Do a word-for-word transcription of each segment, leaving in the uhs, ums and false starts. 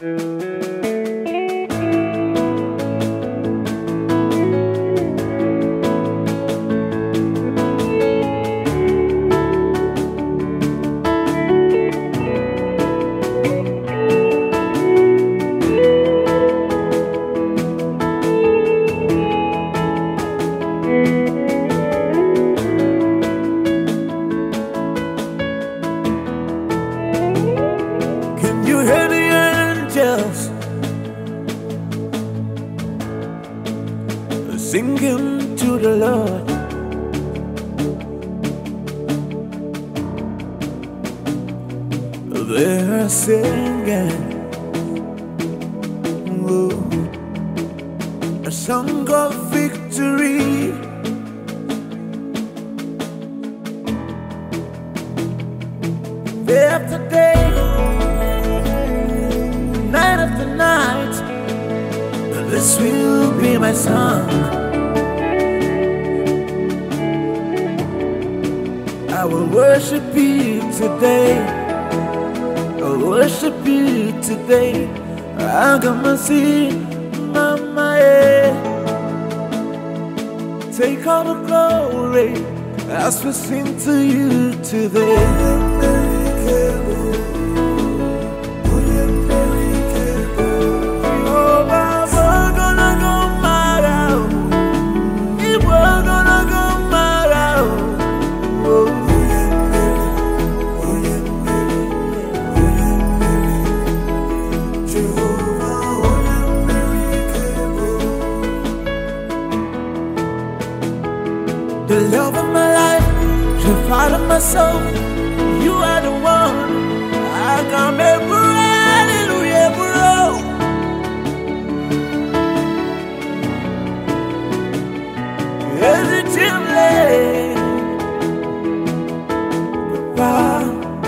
Can you hear the angels singing to the Lord? They're singing, ooh, a song of victory. Day after day, night after night, this will be my song. I will worship you today. I will worship you today. I'm gonna see Mama, yeah. Take all the glory as we sing to you today. The love of my life, the part of my soul, you are the one. I come every hallelujah, bro. Everything late, Papa,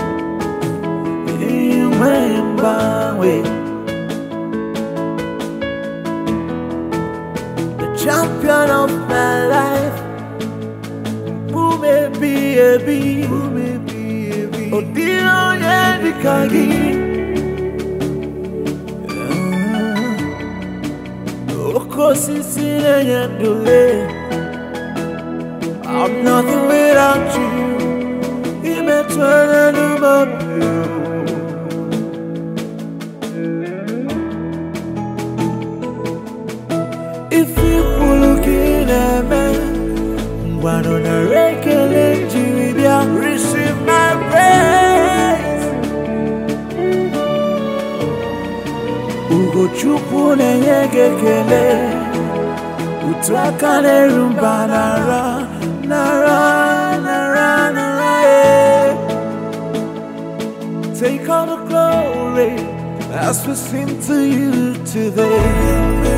you went my way. The champion of my life. Baby, baby, baby, oh dear, yeah, the kagi. Oh, cause it's in a delay. I'm nothing without you. You may turn and do if you looking at me. Why don't I recollect you? Receive my praise. Ugo chupu na yegekele, utwakane rumba nara, nara, nara, nara, yeah. Take all the glory as we sing to you today.